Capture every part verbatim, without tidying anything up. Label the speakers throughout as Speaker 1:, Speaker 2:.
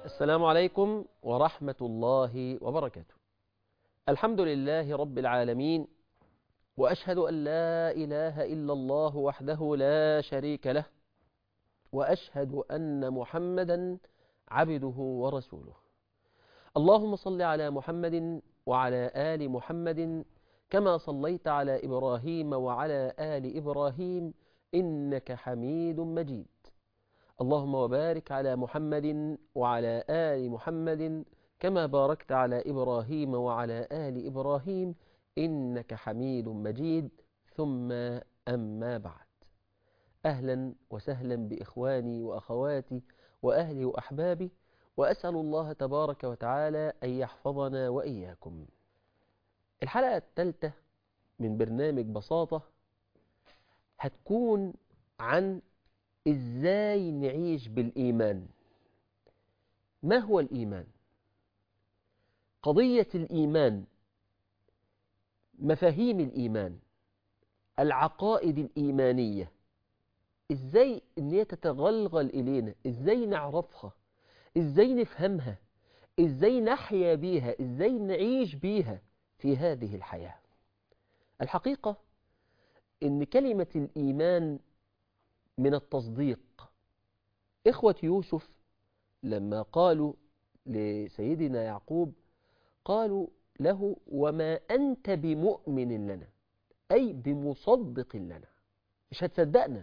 Speaker 1: السلام عليكم ورحمة الله وبركاته. الحمد لله رب العالمين، وأشهد أن لا إله إلا الله وحده لا شريك له، وأشهد أن محمدا عبده ورسوله. اللهم صل على محمد وعلى آل محمد كما صليت على إبراهيم وعلى آل إبراهيم إنك حميد مجيد. اللهم وبارك على محمد وعلى آل محمد كما باركت على إبراهيم وعلى آل إبراهيم إنك حميد مجيد. ثم أما بعد، أهلا وسهلا بإخواني وأخواتي وأهلي وأحبابي، وأسأل الله تبارك وتعالى أن يحفظنا وإياكم. الحلقة الثالثة من برنامج بساطة هتكون عن إزاي نعيش بالإيمان. ما هو الإيمان؟ قضية الإيمان، مفاهيم الإيمان، العقائد الإيمانية، إزاي إن هي تتغلغل إلينا، إزاي نعرفها، إزاي نفهمها، إزاي نحيا بيها، إزاي نعيش بيها في هذه الحياة. الحقيقة إن كلمة الإيمان من التصديق. إخوة يوسف لما قالوا لسيدنا يعقوب قالوا له: وما أنت بمؤمن لنا، أي بمصدق لنا، مش هتصدقنا.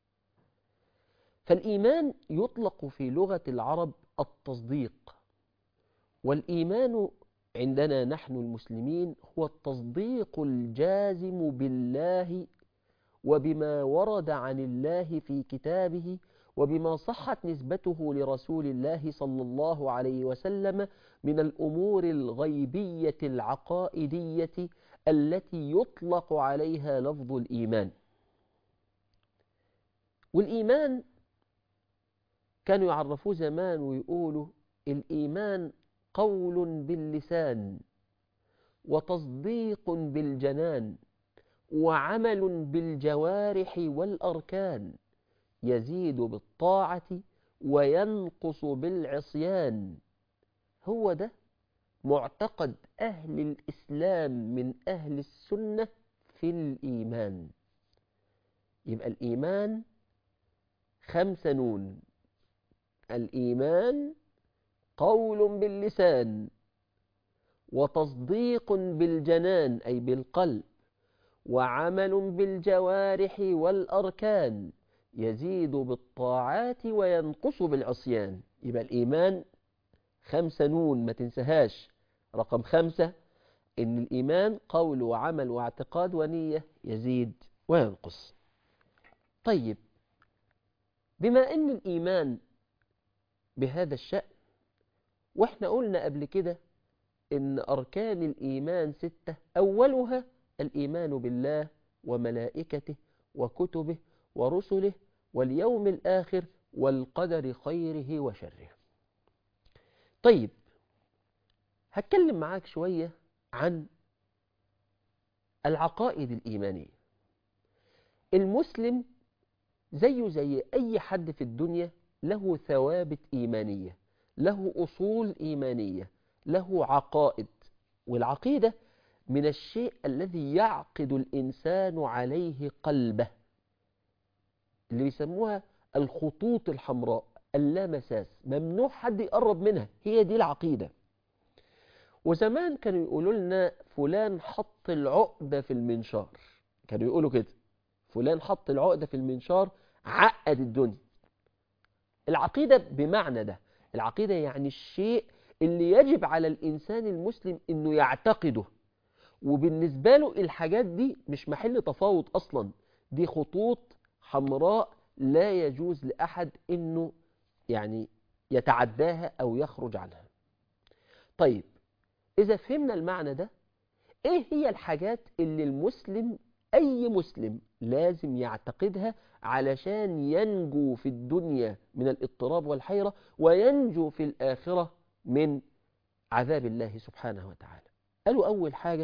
Speaker 1: فالإيمان يطلق في لغة العرب التصديق، والإيمان عندنا نحن المسلمين هو التصديق الجازم بالله وبما ورد عن الله في كتابه وبما صحت نسبته لرسول الله صلى الله عليه وسلم من الأمور الغيبية العقائدية التي يطلق عليها لفظ الإيمان. والإيمان كانوا يعرفوه زمان ويقولوا: الإيمان قول باللسان وتصديق بالجنان وعمل بالجوارح والأركان، يزيد بالطاعة وينقص بالعصيان. هو ده معتقد أهل الإسلام من أهل السنة في الإيمان. يبقى الإيمان خمسة نون: الإيمان قول باللسان، وتصديق بالجنان أي بالقلب، وعمل بالجوارح والأركان، يزيد بالطاعات وينقص بالعصيان. يبقى الإيمان خمسة نون، ما تنسهاش. رقم خمسة إن الإيمان قول وعمل واعتقاد ونية، يزيد وينقص. طيب، بما أن الإيمان بهذا الشأن، وإحنا قلنا قبل كده إن أركان الإيمان ستة، أولها الإيمان بالله وملائكته وكتبه ورسله واليوم الآخر والقدر خيره وشره. طيب، هتكلم معاك شوية عن العقائد الإيمانية. المسلم زيه زي أي حد في الدنيا له ثوابت إيمانية، له أصول إيمانية، له عقائد. والعقيدة من الشيء الذي يعقد الإنسان عليه قلبه، اللي بيسموها الخطوط الحمراء اللامساس، ممنوع حد يقرب منها. هي دي العقيدة. وزمان كانوا يقولوا لنا فلان حط العقدة في المنشار، كانوا يقولوا كده: فلان حط العقدة في المنشار، عقد الدنيا. العقيدة بمعنى ده. العقيدة يعني الشيء اللي يجب على الإنسان المسلم إنه يعتقده، وبالنسبة له الحاجات دي مش محل تفاوض أصلا، دي خطوط حمراء لا يجوز لأحد إنه يعني يتعداها أو يخرج عنها. طيب، إذا فهمنا المعنى ده، إيه هي الحاجات اللي المسلم، أي مسلم، لازم يعتقدها علشان ينجو في الدنيا من الاضطراب والحيرة، وينجو في الآخرة من عذاب الله سبحانه وتعالى؟ قالوا أول حاجة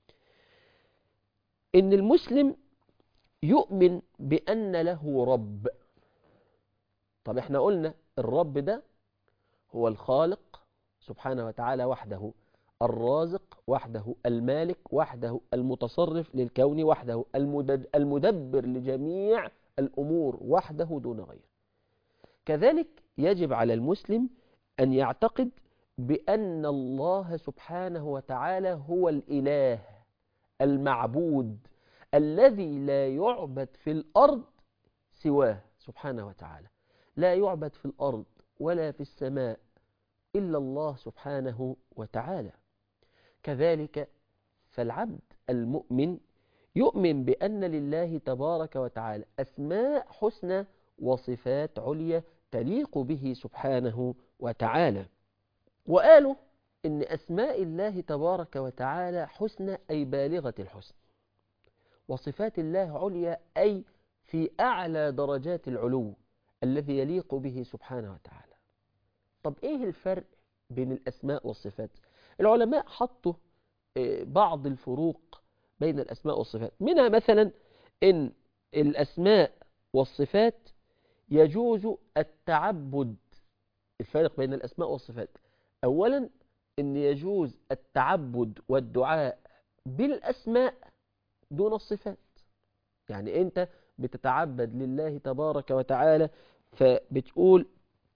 Speaker 1: إن المسلم يؤمن بأن له رب. طب احنا قلنا الرب ده هو الخالق سبحانه وتعالى وحده، الرازق وحده، المالك وحده، المتصرف للكون وحده، المدبر لجميع الأمور وحده دون غيره. كذلك يجب على المسلم أن يعتقد بأن الله سبحانه وتعالى هو الإله المعبود الذي لا يعبد في الأرض سواه سبحانه وتعالى، لا يعبد في الأرض ولا في السماء إلا الله سبحانه وتعالى. كذلك فالعبد المؤمن يؤمن بأن لله تبارك وتعالى أسماء حسنى وصفات عليا تليق به سبحانه وتعالى. وقالوا إن أسماء الله تبارك وتعالى حسنى أي بالغة الحسن، وصفات الله عليا أي في أعلى درجات العلو الذي يليق به سبحانه وتعالى. طب إيه الفرق بين الأسماء والصفات؟ العلماء حطوا بعض الفروق بين الأسماء والصفات، منها مثلا إن الأسماء والصفات يجوز التعبد. الفرق بين الأسماء والصفات: أولا إن يجوز التعبد والدعاء بالأسماء دون الصفات. يعني أنت بتتعبد لله تبارك وتعالى فبتقول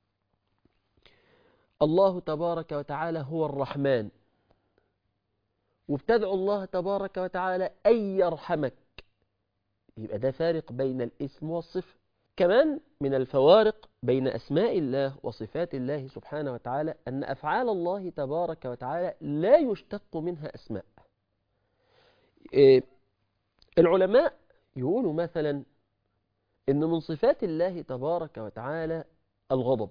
Speaker 1: الله تبارك وتعالى هو الرحمن، وبتدعو الله تبارك وتعالى أن يرحمك، يبقى ده فارق بين الاسم والصفة. كمان من الفوارق بين أسماء الله وصفات الله سبحانه وتعالى أن أفعال الله تبارك وتعالى لا يشتق منها أسماء. إيه العلماء يقولوا مثلا إن من صفات الله تبارك وتعالى الغضب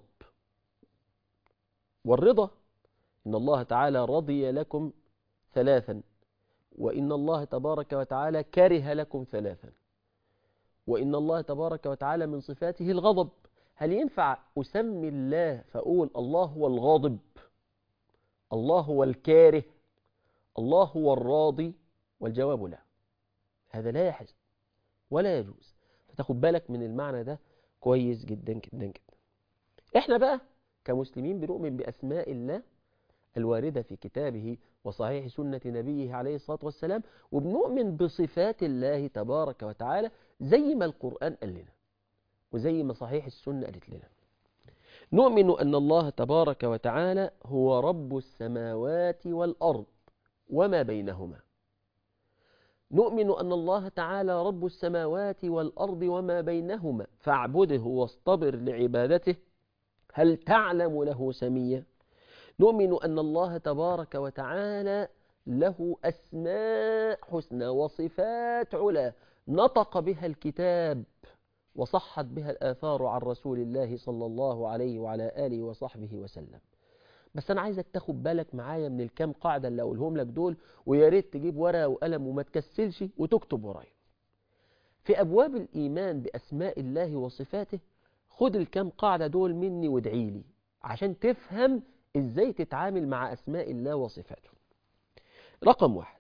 Speaker 1: والرضا، إن الله تعالى رضي لكم ثلاثا، وإن الله تبارك وتعالى كره لكم ثلاثا، وإن الله تبارك وتعالى من صفاته الغضب. هل ينفع أسمي الله فأقول الله هو الغاضب، الله هو الكاره، الله هو الراضي؟ والجواب لا، هذا لا يحز ولا يجوز. فتاخد بالك من المعنى ده كويس جدا جدا جدا. احنا بقى كمسلمين بنؤمن بأسماء الله الواردة في كتابه وصحيح سنة نبيه عليه الصلاة والسلام، وبنؤمن بصفات الله تبارك وتعالى زي ما القرآن قال لنا وزي ما صحيح السنة قالت لنا. نؤمن أن الله تبارك وتعالى هو رب السماوات والأرض وما بينهما. نؤمن أن الله تعالى رب السماوات والأرض وما بينهما فاعبده واصطبر لعبادته هل تعلم له سميا. نؤمن أن الله تبارك وتعالى له أسماء حسنى وصفات علا نطق بها الكتاب وصحت بها الآثار عن رسول الله صلى الله عليه وعلى آله وصحبه وسلم. بس أنا عايزك تاخد بالك معايا من الكام قاعدة اللي أقولهم لك دول، ويا ريت تجيب ورقة وقلم وما تكسلش وتكتب ورايا. في أبواب الإيمان بأسماء الله وصفاته خد الكام قاعدة دول مني وادعي لي عشان تفهم إزاي تتعامل مع أسماء الله وصفاته. رقم واحد: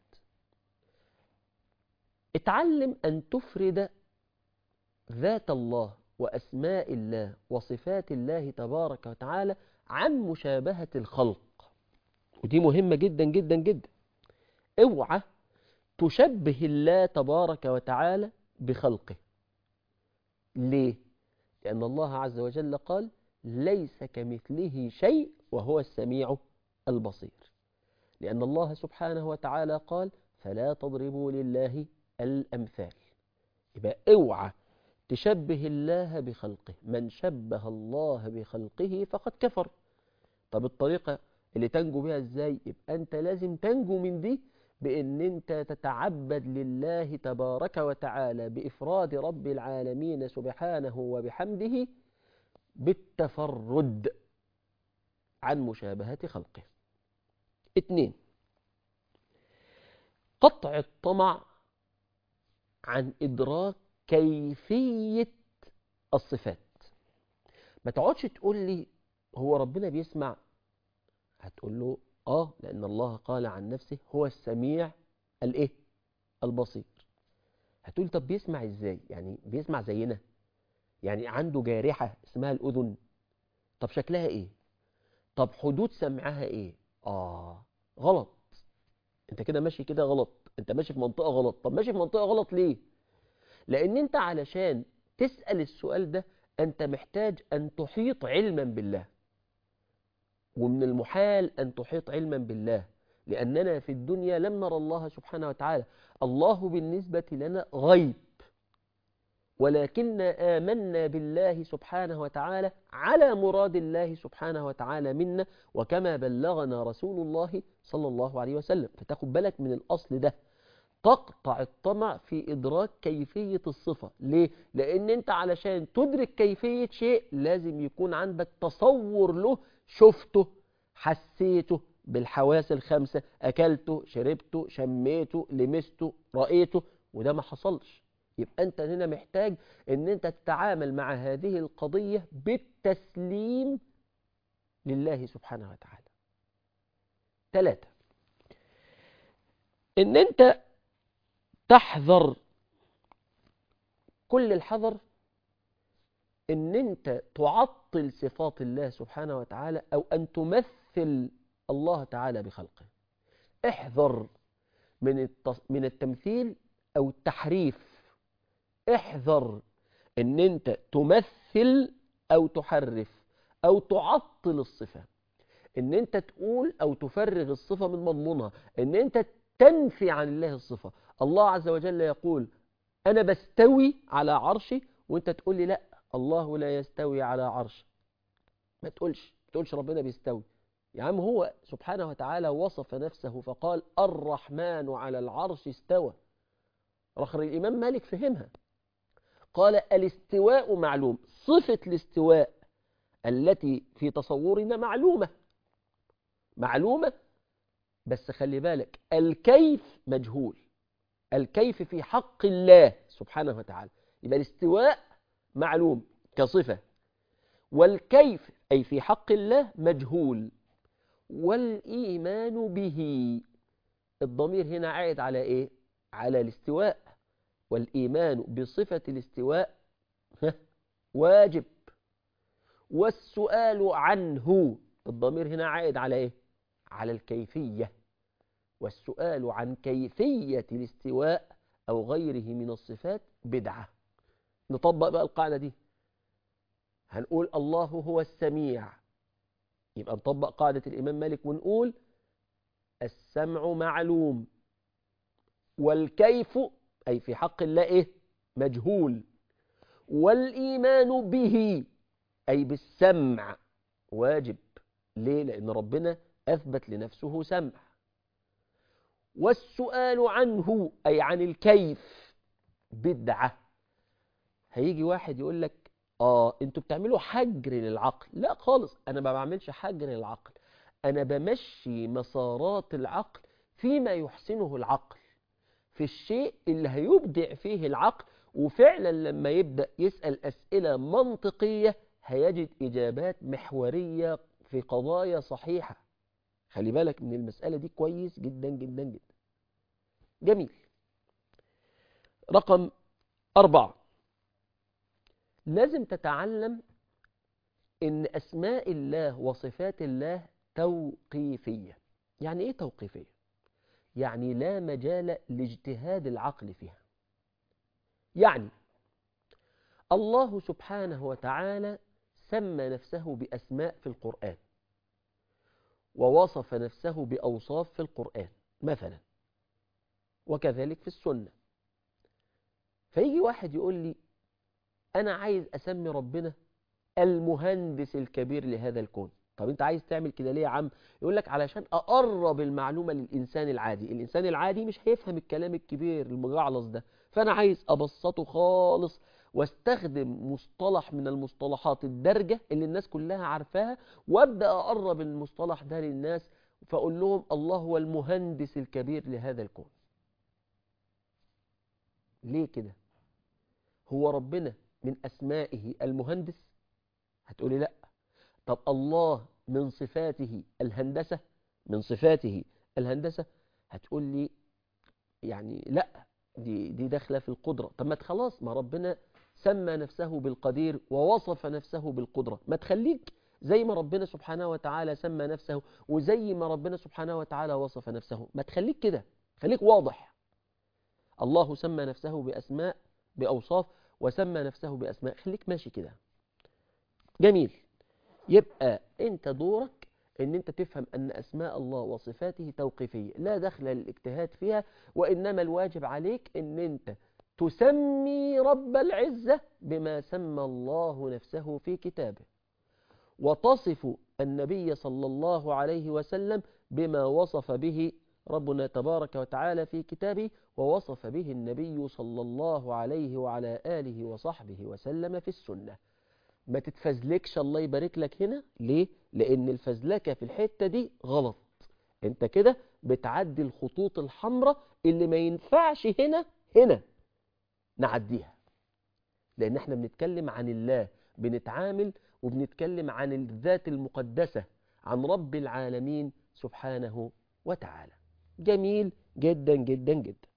Speaker 1: اتعلم أن تفرد ذات الله وأسماء الله وصفات الله تبارك وتعالى عن مشابهة الخلق، ودي مهمة جدا جدا جدا. اوعى تشبه الله تبارك وتعالى بخلقه. ليه؟ لأن الله عز وجل قال ليس كمثله شيء وهو السميع البصير. لأن الله سبحانه وتعالى قال فلا تضربوا لله الأمثال. يبقى اوعى تشبه الله بخلقه، من شبه الله بخلقه فقد كفر. طب الطريقة اللي تنجو بها ازاي؟ يبقى انت لازم تنجو من دي بان انت تتعبد لله تبارك وتعالى بإفراد رب العالمين سبحانه وبحمده بالتفرد عن مشابهة خلقه. اتنين: قطع الطمع عن إدراك كيفية الصفات. ما تقعدش تقول لي هو ربنا بيسمع، هتقول له آه لأن الله قال عن نفسه هو السميع الإيه؟ البصير. هتقول طب بيسمع إزاي؟ يعني بيسمع زينا؟ يعني عنده جارحة اسمها الأذن؟ طب شكلها إيه؟ طب حدود سمعها ايه؟ اه غلط، انت كده ماشي كده غلط، انت ماشي في منطقة غلط. طب ماشي في منطقة غلط ليه؟ لان انت علشان تسأل السؤال ده انت محتاج ان تحيط علما بالله، ومن المحال ان تحيط علما بالله، لاننا في الدنيا لم نرى الله سبحانه وتعالى. الله بالنسبة لنا غيب، ولكن آمنا بالله سبحانه وتعالى على مراد الله سبحانه وتعالى منا، وكما بلغنا رسول الله صلى الله عليه وسلم. فتاخد بالك من الأصل ده، تقطع الطمع في إدراك كيفية الصفة. ليه؟ لأن أنت علشان تدرك كيفية شيء لازم يكون عندك تصور له، شفته، حسيته بالحواس الخمسة، أكلته، شربته، شميته، لمسته، رأيته، وده ما حصلش. يبقى أنت هنا محتاج أن أنت تتعامل مع هذه القضية بالتسليم لله سبحانه وتعالى. ثلاثة، أن أنت تحذر كل الحذر ان انت تعطل صفات الله سبحانه وتعالى او ان تمثل الله تعالى بخلقه. احذر من من التمثيل او التحريف. احذر ان انت تمثل او تحرف او تعطل الصفة، ان انت تقول او تفرغ الصفة من مضمونها، ان انت تنفي عن الله الصفة. الله عز وجل يقول أنا بستوي على عرشي، وأنت تقول لي لا الله لا يستوي على عرش. ما تقولش ما تقولش ربنا بيستوي. يا عم هو سبحانه وتعالى وصف نفسه فقال الرحمن على العرش استوى. رخر الإمام مالك فهمها، قال الاستواء معلوم. صفة الاستواء التي في تصورنا معلومة معلومة بس خلي بالك الكيف مجهول. الكيف في حق الله سبحانه وتعالى. يبقى الاستواء معلوم كصفة، والكيف أي في حق الله مجهول. والإيمان به، الضمير هنا عائد على إيه؟ على الاستواء. والإيمان بصفة الاستواء واجب. والسؤال عنه، الضمير هنا عائد على إيه؟ على الكيفية. والسؤال عن كيفية الاستواء أو غيره من الصفات بدعة. نطبق بقى القاعدة دي، هنقول الله هو السميع، يبقى نطبق قاعدة الإمام مالك ونقول السمع معلوم، والكيف أي في حق الله إيه؟ مجهول. والإيمان به أي بالسمع واجب. ليه؟ لأن ربنا أثبت لنفسه سمع. والسؤال عنه أي عن الكيف بدعة. هيجي واحد يقول لك آه أنتوا بتعملوا حجر للعقل. لا خالص، أنا ما بعملش حجر للعقل، أنا بمشي مسارات العقل فيما يحسنه العقل، في الشيء اللي هيبدع فيه العقل. وفعلا لما يبدأ يسأل أسئلة منطقية هيجد إجابات محورية في قضايا صحيحة. خلي بالك من المسألة دي كويس جدا جدا جدا. جميل. رقم أربعة، لازم تتعلم إن أسماء الله وصفات الله توقيفية. يعني إيه توقيفية؟ يعني لا مجال لاجتهاد العقل فيها. يعني الله سبحانه وتعالى سمى نفسه بأسماء في القرآن، ووصف نفسه بأوصاف في القرآن مثلا، وكذلك في السنة. فيجي واحد يقول لي أنا عايز أسمي ربنا المهندس الكبير لهذا الكون. طب أنت عايز تعمل كده ليه يا عم؟ يقول لك علشان أقرب المعلومة للإنسان العادي. الإنسان العادي مش هيفهم الكلام الكبير المجعلص ده، فأنا عايز أبسطه خالص واستخدم مصطلح من المصطلحات الدارجة اللي الناس كلها عارفاها، وابدأ أقرب المصطلح ده للناس، فأقول لهم الله هو المهندس الكبير لهذا الكون. ليه كده؟ هو ربنا من أسمائه المهندس؟ هتقولي لا. طب الله من صفاته الهندسة؟ من صفاته الهندسة؟ هتقول لي يعني لا، دي دي داخله في القدرة. طب ما خلاص، ما ربنا سمى نفسه بالقدير ووصف نفسه بالقدرة، ما تخليك زي ما ربنا سبحانه وتعالى سمى نفسه، وزي ما ربنا سبحانه وتعالى وصف نفسه. ما تخليك كده، خليك واضح. الله سمى نفسه بأسماء بأوصاف، وسمى نفسه بأسماء، خليك ماشي كده. جميل. يبقى انت دورك ان انت تفهم ان اسماء الله وصفاته توقيفية، لا دخل للاجتهاد فيها، وانما الواجب عليك ان انت تسمي رب العزة بما سمى الله نفسه في كتابه، وتصف النبي صلى الله عليه وسلم بما وصف به ربنا تبارك وتعالى في كتابه، ووصف به النبي صلى الله عليه وعلى آله وصحبه وسلم في السنة. ما تتفزلكش، الله يبارك لك هنا. ليه؟ لأن الفزلكة في الحتة دي غلط. انت كده بتعدي الخطوط الحمراء اللي ما ينفعش هنا هنا نعديها، لأن احنا بنتكلم عن الله، بنتعامل وبنتكلم عن الذات المقدسة، عن رب العالمين سبحانه وتعالى. جميل جدا جدا جدا.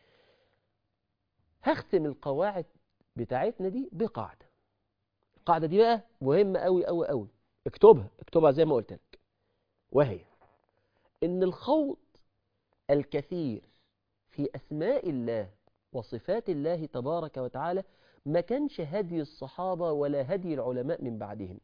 Speaker 1: هختم القواعد بتاعتنا دي بقاعدة. القاعدة دي بقى مهمة قوي قوي قوي، اكتبها اكتبها زي ما قلت لك، وهي إن الخوض الكثير في أسماء الله وصفات الله تبارك وتعالى ما كانش هدي الصحابة ولا هدي العلماء من بعدهم.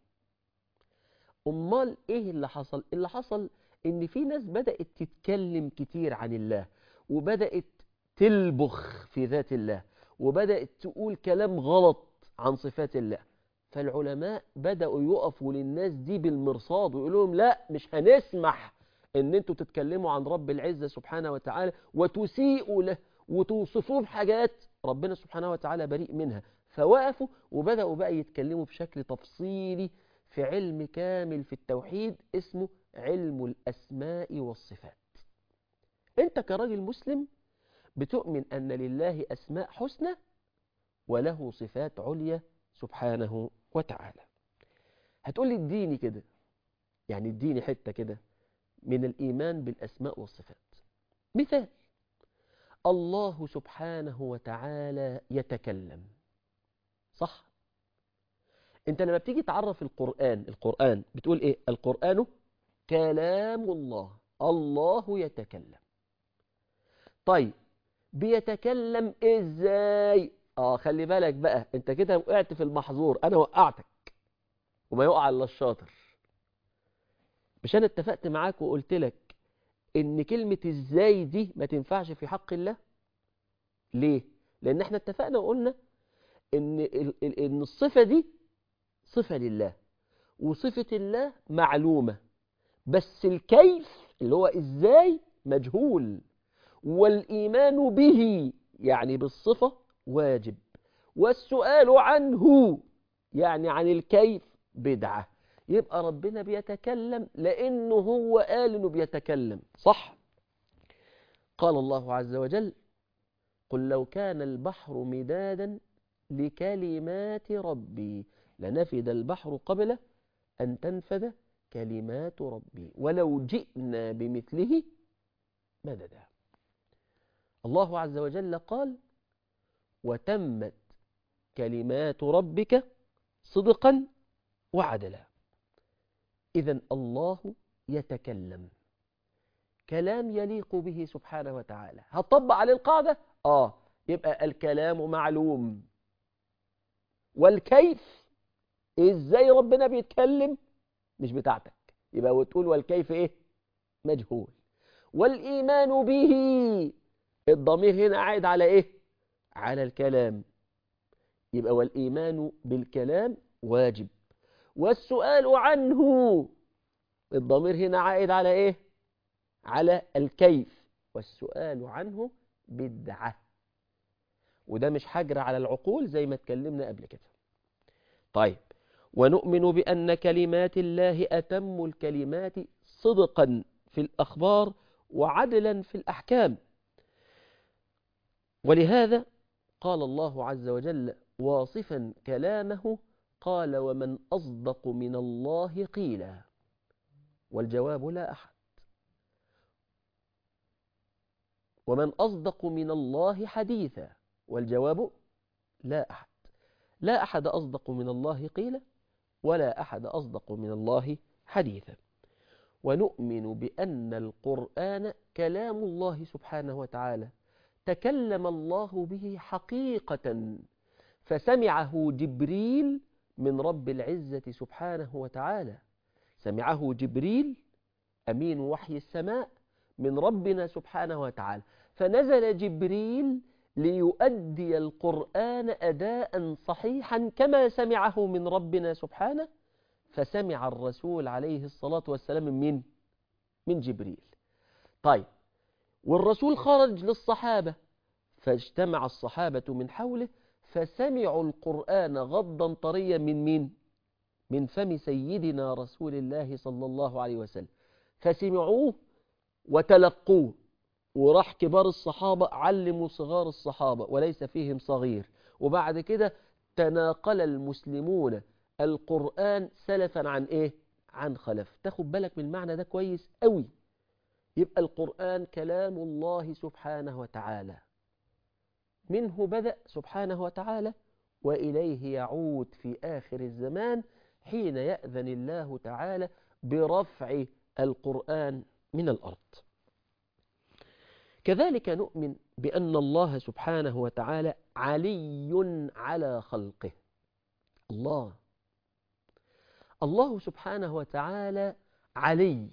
Speaker 1: أمال إيه اللي حصل؟ اللي حصل إن في ناس بدأت تتكلم كتير عن الله، وبدأت تلبخ في ذات الله، وبدأت تقول كلام غلط عن صفات الله. فالعلماء بدأوا يقفوا للناس دي بالمرصاد ويقولوا لهم لا، مش هنسمح ان انتوا تتكلموا عن رب العزة سبحانه وتعالى وتسيئوا له وتوصفوه بحاجات ربنا سبحانه وتعالى بريء منها. فوقفوا وبدأوا بقى يتكلموا بشكل تفصيلي في علم كامل في التوحيد اسمه علم الأسماء والصفات. انت كراجل مسلم بتؤمن أن لله أسماء حسنى وله صفات عليا سبحانه وتعالى. هتقول لي اديني كده، يعني اديني حتة كده من الإيمان بالأسماء والصفات. مثال: الله سبحانه وتعالى يتكلم، صح؟ انت لما بتيجي تعرف القرآن، القرآن بتقول ايه؟ القرآن كلام الله، الله يتكلم. طيب بيتكلم ازاي؟ اه خلي بالك بقى، انت كده وقعت في المحظور، انا وقعتك وما يقع الا الشاطر. مش انا اتفقت معاك وقلت لك ان كلمة ازاي دي ما تنفعش في حق الله؟ ليه؟ لان احنا اتفقنا وقلنا ان ان الصفة دي صفة لله، وصفة الله معلومة، بس الكيف اللي هو ازاي مجهول، والإيمان به يعني بالصفة واجب، والسؤال عنه يعني عن الكيف بدعة. يبقى ربنا بيتكلم لأنه هو قال إنه بيتكلم، صح؟ قال الله عز وجل: قل لو كان البحر مدادا لكلمات ربي لنفد البحر قبل أن تنفذ كلمات ربي ولو جئنا بمثله مددا. الله عز وجل قال: وتمت كلمات ربك صدقا وعدلا. إذن الله يتكلم كلام يليق به سبحانه وتعالى. هتطبق عليه القاعدة؟ آه يبقى الكلام معلوم، والكيف إزاي ربنا بيتكلم مش بتاعتك، يبقى وتقول والكيف إيه؟ مجهول. والإيمان به، الضمير هنا عائد على إيه؟ على الكلام، يبقى والإيمان بالكلام واجب. والسؤال عنه، الضمير هنا عائد على إيه؟ على الكيف، والسؤال عنه بدعة. وده مش حجر على العقول زي ما اتكلمنا قبل كده. طيب، ونؤمن بأن كلمات الله أتم الكلمات صدقا في الأخبار وعدلا في الأحكام. ولهذا قال الله عز وجل واصفا كلامه: قال ومن أصدق من الله قيلا. والجواب لا أحد. ومن أصدق من الله حديثا. والجواب لا أحد. لا أحد أصدق من الله قيلا ولا أحد أصدق من الله حديثا. ونؤمن بأن القرآن كلام الله سبحانه وتعالى، تكلم الله به حقيقة، فسمعه جبريل من رب العزة سبحانه وتعالى، سمعه جبريل أمين وحي السماء من ربنا سبحانه وتعالى، فنزل جبريل ليؤدي القرآن أداء صحيحا كما سمعه من ربنا سبحانه، فسمع الرسول عليه الصلاة والسلام من من جبريل. طيب، والرسول خرج للصحابة، فاجتمع الصحابة من حوله فسمعوا القرآن غضا طريا من مين؟ من فم سيدنا رسول الله صلى الله عليه وسلم، فسمعوه وتلقوه، وراح كبار الصحابة علموا صغار الصحابة وليس فيهم صغير، وبعد كده تناقل المسلمون القرآن سلفا عن إيه؟ عن خلف. تاخد بالك من المعنى ده كويس قوي. يبقى القرآن كلام الله سبحانه وتعالى، منه بدأ سبحانه وتعالى وإليه يعود في آخر الزمان حين يأذن الله تعالى برفع القرآن من الأرض. كذلك نؤمن بأن الله سبحانه وتعالى علي على خلقه. الله الله سبحانه وتعالى علي،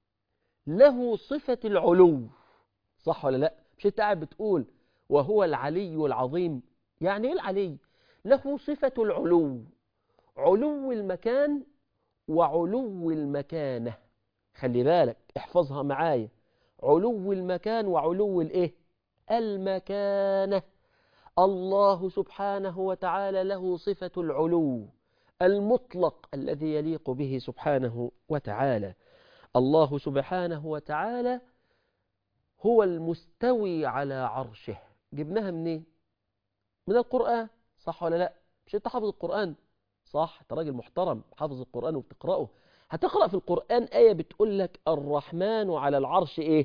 Speaker 1: له صفة العلو، صح ولا لا؟ مش انت قاعد بتقول وهو العلي العظيم؟ يعني ايه العلي؟ له صفة العلو، علو المكان وعلو المكانة. خلي بالك، احفظها معايا، علو المكان وعلو الايه؟ المكانة. الله سبحانه وتعالى له صفة العلو المطلق الذي يليق به سبحانه وتعالى. الله سبحانه وتعالى هو المستوي على عرشه. جبناها منين؟ من القرآن، صح ولا لا؟ مش انت حافظ القرآن؟ صح، انت راجل محترم حافظ القرآن وبتقرأه. هتقرأ في القرآن آية بتقول لك الرحمن على العرش ايه؟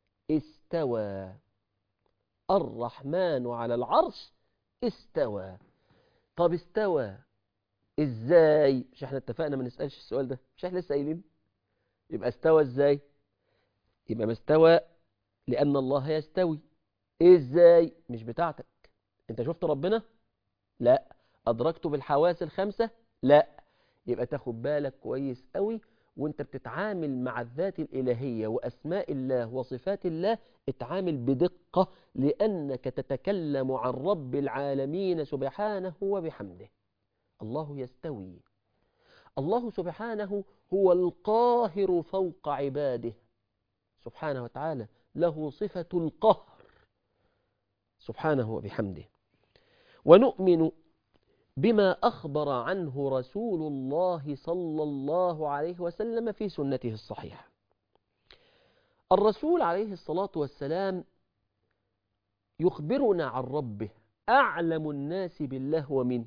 Speaker 1: استوى. الرحمن على العرش استوى. طب استوى ازاي؟ مش احنا اتفقنا ما نسألش السؤال ده؟ مش احنا لسه قايلين؟ يبقى استوى ازاي؟ يبقى مستوى لأن الله يستوي. ازاي؟ مش بتاعتك. انت شفت ربنا؟ لا. أدركته بالحواس الخمسة؟ لا. يبقى تاخد بالك كويس قوي وانت بتتعامل مع الذات الإلهية وأسماء الله وصفات الله، اتعامل بدقة، لأنك تتكلم عن رب العالمين سبحانه وبحمده. الله يستوي. الله سبحانه هو القاهر فوق عباده سبحانه وتعالى، له صفة القهر سبحانه وبحمده. ونؤمن بما أخبر عنه رسول الله صلى الله عليه وسلم في سنته الصحيحة. الرسول عليه الصلاة والسلام يخبرنا عن ربه. أعلم الناس بالله ومن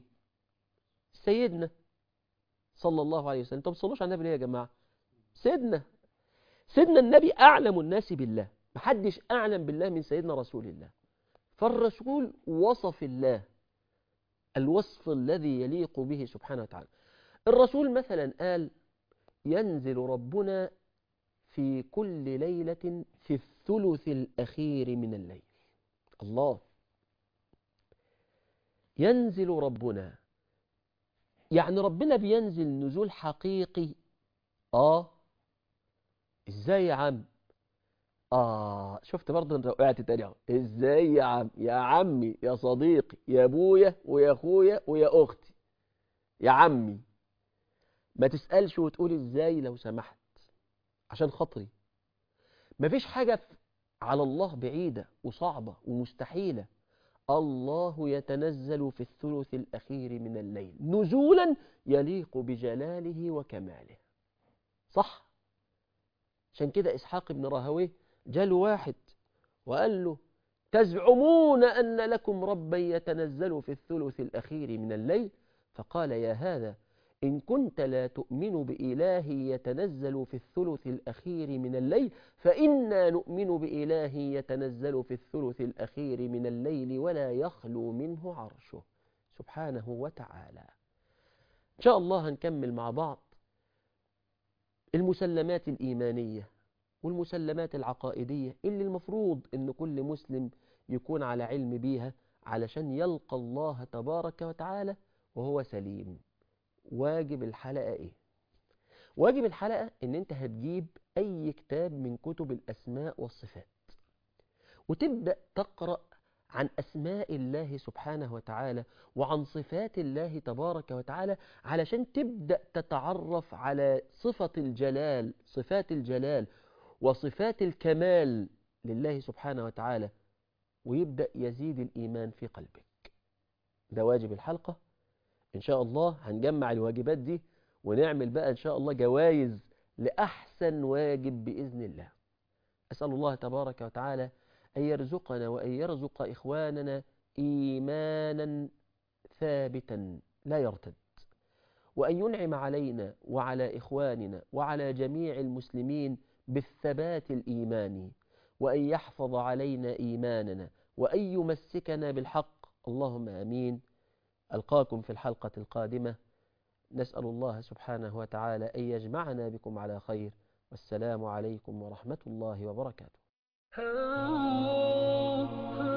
Speaker 1: سيدنا صلى الله عليه وسلم. طب صلوش على النبي ليه يا جماعة؟ سيدنا سيدنا النبي أعلم الناس بالله، محدش أعلم بالله من سيدنا رسول الله. فالرسول وصف الله الوصف الذي يليق به سبحانه وتعالى. الرسول مثلا قال ينزل ربنا في كل ليلة في الثلث الأخير من الليل. الله ينزل ربنا، يعني ربنا بينزل نزول حقيقي. آه إزاي يا عم؟ آه شفت برضه أنت وقعت تاني أهو. إزاي يا عم؟ يا عمي، يا صديقي، يا أبويا ويا أخويا ويا أختي، يا عمي ما تسألش وتقول إزاي لو سمحت، عشان خاطري. مفيش حاجة على الله بعيدة وصعبة ومستحيلة. الله يتنزل في الثلث الأخير من الليل نزولا يليق بجلاله وكماله، صح؟ عشان كده إسحاق بن راهويه جاله واحد وقال له تزعمون أن لكم ربا يتنزل في الثلث الأخير من الليل؟ فقال يا هذا إن كنت لا تؤمن بإله يتنزل في الثلث الأخير من الليل فإنا نؤمن بإله يتنزل في الثلث الأخير من الليل ولا يخلو منه عرشه سبحانه وتعالى. إن شاء الله هنكمل مع بعض المسلمات الإيمانية والمسلمات العقائدية اللي المفروض إن كل مسلم يكون على علم بيها علشان يلقى الله تبارك وتعالى وهو سليم. واجب الحلقة إيه؟ واجب الحلقة إن أنت هتجيب أي كتاب من كتب الأسماء والصفات وتبدأ تقرأ عن أسماء الله سبحانه وتعالى وعن صفات الله تبارك وتعالى علشان تبدأ تتعرف على صفة الجلال، صفات الجلال وصفات الكمال لله سبحانه وتعالى، ويبدأ يزيد الإيمان في قلبك. ده واجب الحلقة. إن شاء الله هنجمع الواجبات دي ونعمل بقى إن شاء الله جوائز لأحسن واجب بإذن الله. أسأل الله تبارك وتعالى أن يرزقنا وأن يرزق إخواننا إيمانا ثابتا لا يرتد، وأن ينعم علينا وعلى إخواننا وعلى جميع المسلمين بالثبات الإيماني، وأن يحفظ علينا إيماننا وأن يمسكنا بالحق. اللهم آمين. ألقاكم في الحلقة القادمة. نسأل الله سبحانه وتعالى أن يجمعنا بكم على خير، والسلام عليكم ورحمة الله وبركاته.